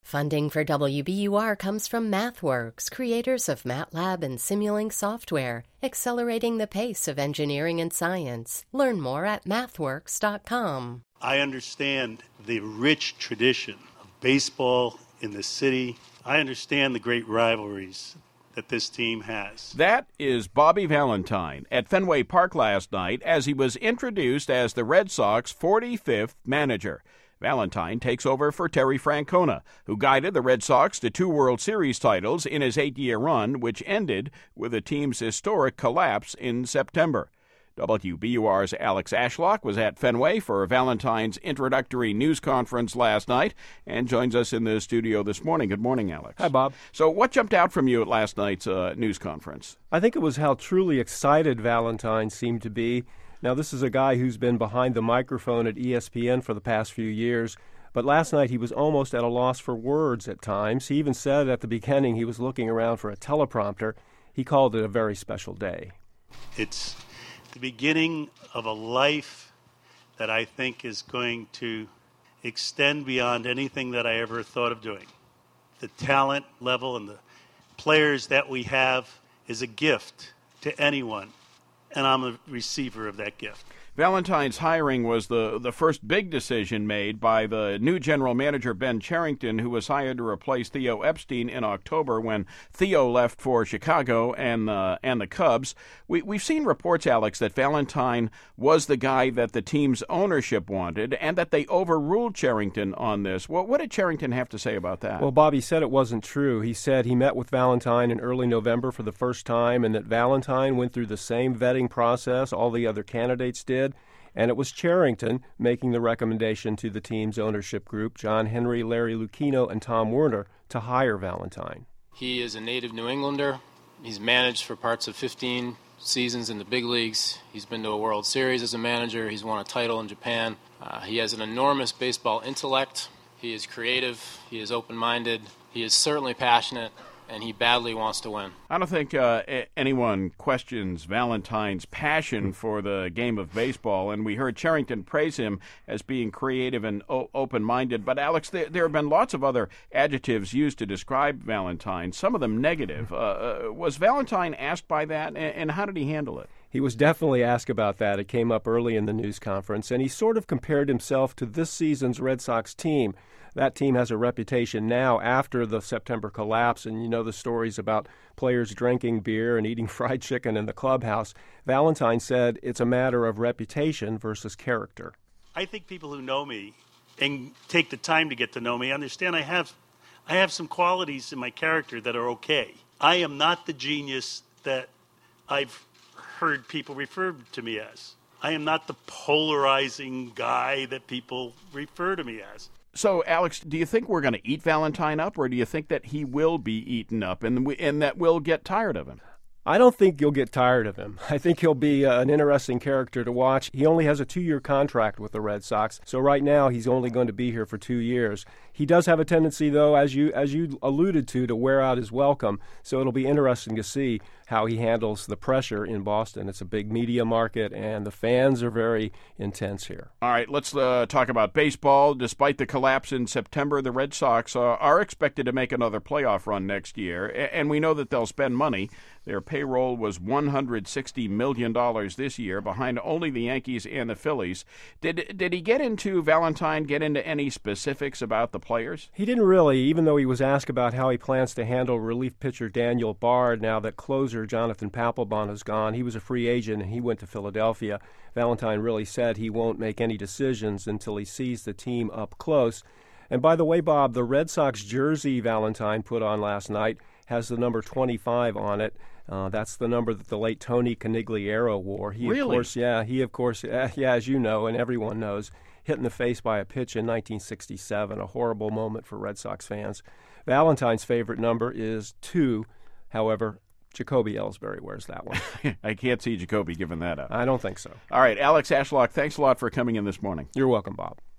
Funding for WBUR comes from MathWorks, creators of MATLAB and Simulink software, accelerating the pace of engineering and science. Learn more at mathworks.com. I understand the rich tradition of baseball in the city. I understand the great rivalries that this team has. That is Bobby Valentine at Fenway Park last night as he was introduced as the Red Sox 45th manager. Valentine takes over for Terry Francona, who guided the Red Sox to 2 World Series titles in his 8-year run, which ended with the team's historic collapse in September. WBUR's Alex Ashlock was at Fenway for Valentine's introductory news conference last night and joins us in the studio this morning. Good morning, Alex. Hi, Bob. So what jumped out from you at last night's news conference? I think it was how truly excited Valentine seemed to be. Now, this is a guy who's been behind the microphone at ESPN for the past few years, but last night he was almost at a loss for words at times. He even said at the beginning he was looking around for a teleprompter. He called it a very special day. It's the beginning of a life that I think is going to extend beyond anything that I ever thought of doing. The talent level and the players that we have is a gift to anyone, and I'm a receiver of that gift. Valentine's hiring was the first big decision made by the new general manager, Ben Cherington, who was hired to replace Theo Epstein in October when Theo left for Chicago and the Cubs. We've seen reports, Alex, that Valentine was the guy that the team's ownership wanted and that they overruled Cherington on this. What did Cherington have to say about that? Well, Bobby said it wasn't true. He said he met with Valentine in early November for the first time and that Valentine went through the same vetting process all the other candidates did. And it was Cherington making the recommendation to the team's ownership group, John Henry, Larry Lucchino, and Tom Werner, to hire Valentine. He is a native New Englander. He's managed for parts of 15 seasons in the big leagues. He's been to a World Series as a manager. He's won a title in Japan. He has an enormous baseball intellect. He is creative. He is open-minded. He is certainly passionate. And he badly wants to win. I don't think anyone questions Valentine's passion for the game of baseball, and we heard Cherington praise him as being creative and open-minded. But, Alex, there have been lots of other adjectives used to describe Valentine, some of them negative. Was Valentine asked by that, and how did he handle it? He was definitely asked about that. It came up early in the news conference, and he sort of compared himself to this season's Red Sox team. That team has a reputation now after the September collapse, and you know the stories about players drinking beer and eating fried chicken in the clubhouse. Valentine said it's a matter of reputation versus character. I think people who know me and take the time to get to know me understand I have some qualities in my character that are okay. I am not the genius that I've heard people refer to me as. I am not the polarizing guy that people refer to me as. So, Alex, do you think we're going to eat Valentine up, or do you think that he will be eaten up and that we'll get tired of him? I don't think you'll get tired of him. I think he'll be an interesting character to watch. He only has a 2-year contract with the Red Sox, so right now he's only going to be here for 2 years. He does have a tendency, though, as you alluded to wear out his welcome, so it'll be interesting to see how he handles the pressure in Boston. It's a big media market, and the fans are very intense here. All right, let's talk about baseball. Despite the collapse in September, the Red Sox are expected to make another playoff run next year, and we know that they'll spend money. Their payroll was $160 million this year, behind only the Yankees and the Phillies. Did he get into any specifics about the players? He didn't really, even though he was asked about how he plans to handle relief pitcher Daniel Bard now that closer Jonathan Papelbon is gone. He was a free agent, and he went to Philadelphia. Valentine really said he won't make any decisions until he sees the team up close. And by the way, Bob, the Red Sox jersey Valentine put on last night has the number 25 on it. That's the number that the late Tony Conigliaro wore. Really? Of course, as you know and everyone knows, hit in the face by a pitch in 1967, a horrible moment for Red Sox fans. Valentine's favorite number is 2. However, Jacoby Ellsbury wears that one. I can't see Jacoby giving that up. I don't think so. All right, Alex Ashlock, thanks a lot for coming in this morning. You're welcome, Bob.